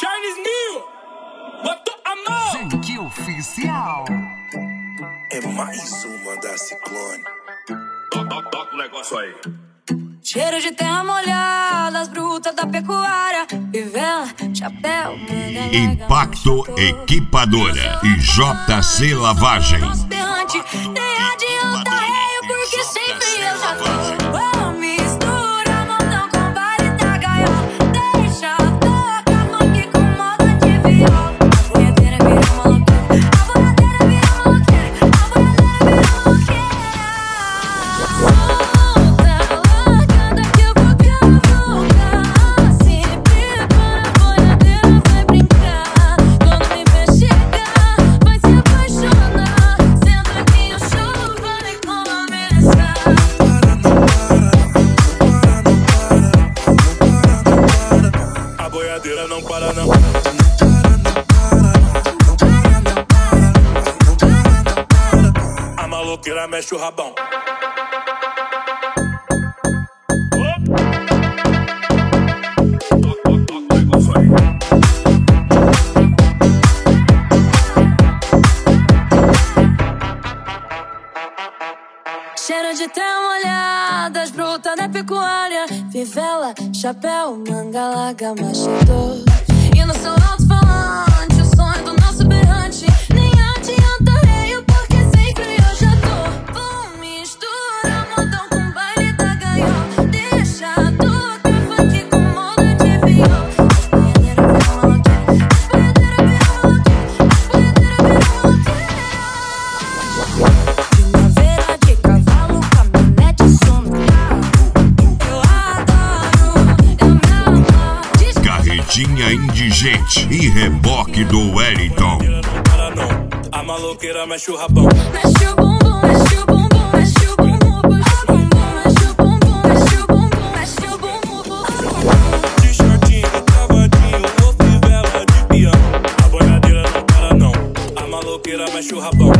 Charles New, botou a mão. Gente oficial. É mais uma da Ciclone. Toca o negócio aí. Cheiro de terra molhada, as brutas da pecuária, fivela, chapéu, manga, Impacto Equipadora e JC Lavagem. nem adianta reio, porque sempre eu já tô. Oh, mistura, montão com baile da gaiola. Deixa tocar funk com moda de viola. A boiadeira virou maloqueira, a boiadeira virou maloqueira, a boiadeira virou maloqueira. Não para não. A maloqueira mexe o rabão. Cheiro de terra molhada, as brutas da pecuária, fivela, chapéu, manga larga, machador. E no seu alto-falante, o sonho do nosso berrante. Nem adianta reio, porque sempre eu já tô. Vou misturar modão com baile da gaiola. Deixa tocar funk com moda de viola. As boiadeiras viram maloqueira, as boiadeiras viram maloqueira, as boiadeiras viram maloqueira. Primavera de cavalo, caminhonete, som no carro. Eu adoro, eu me amarro. Carretinha indigente e reboque do Wellington. Não para não. A maloqueira mexe o rabão. Mexe o bumbum, mexe o bumbum, mexe o bumbum, puxa o bumbum, mexe o bumbum, mexe o bumbum, mexe o bumbum, puxa o bumbum. De shortinho, cavadinho, ou fivela de peão. A boiadeira não para não. A maloqueira mexe o rabão.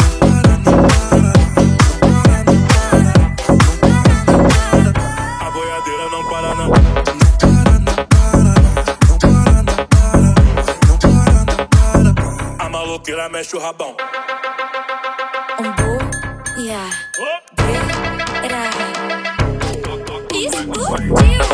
A boiadeira não para não. A maloqueira mexe o rabão. Explodiu.